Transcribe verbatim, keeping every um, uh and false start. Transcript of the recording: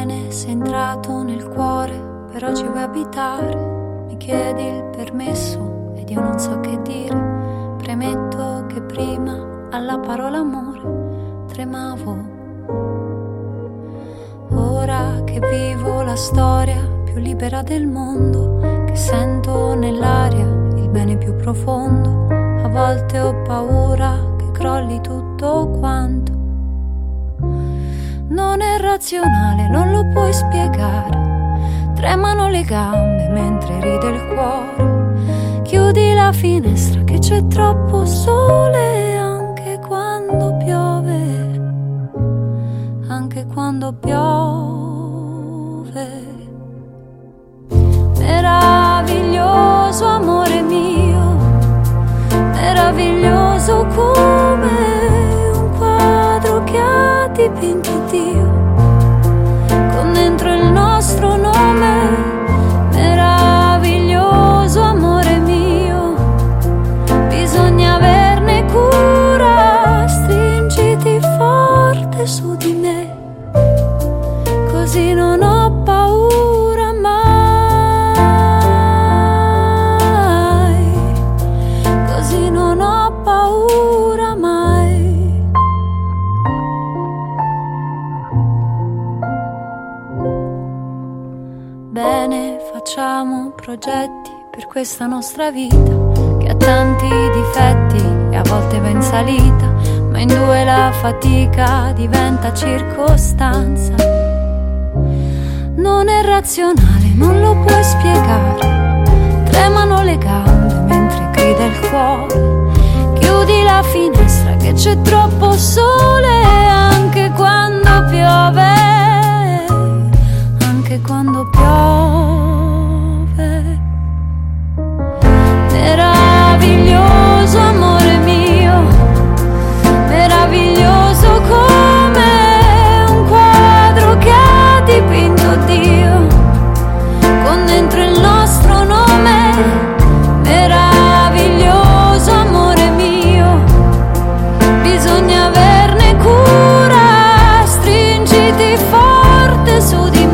Bene, sei entrato nel cuore, però ci vuoi abitare. Mi chiedi il permesso ed io non so che dire. Premetto che prima alla parola amore tremavo. Ora che vivo la storia più libera del mondo, che sento nell'aria il bene più profondo, a volte ho paura che crolli tutto quanto. Non è razionale, non lo puoi spiegare. Tremano le gambe mentre ride il cuore. Chiudi la finestra che c'è troppo sole, anche quando piove, anche quando piove. Meraviglioso amore mio, meraviglioso come un quadro che ha dipinto Dio, con dentro il nostro nome. Meraviglioso amore mio, bisogna averne cura, stringiti forte su di me, così non ho paura mai, così non ho paura mai. Bene, facciamo progetti per questa nostra vita, che ha tanti difetti e a volte va in salita, ma in due la fatica diventa circostanza. Non è razionale, non lo puoi spiegare. Tremano le gambe mentre grida il cuore. Chiudi la finestra che c'è troppo sole, anche quando piove, anche quando piove. Meraviglioso amore mio, meraviglioso come un quadro che ha dipinto Dio, con dentro il nostro nome. Meraviglioso amore mio, bisogna averne cura, stringiti forte su di me,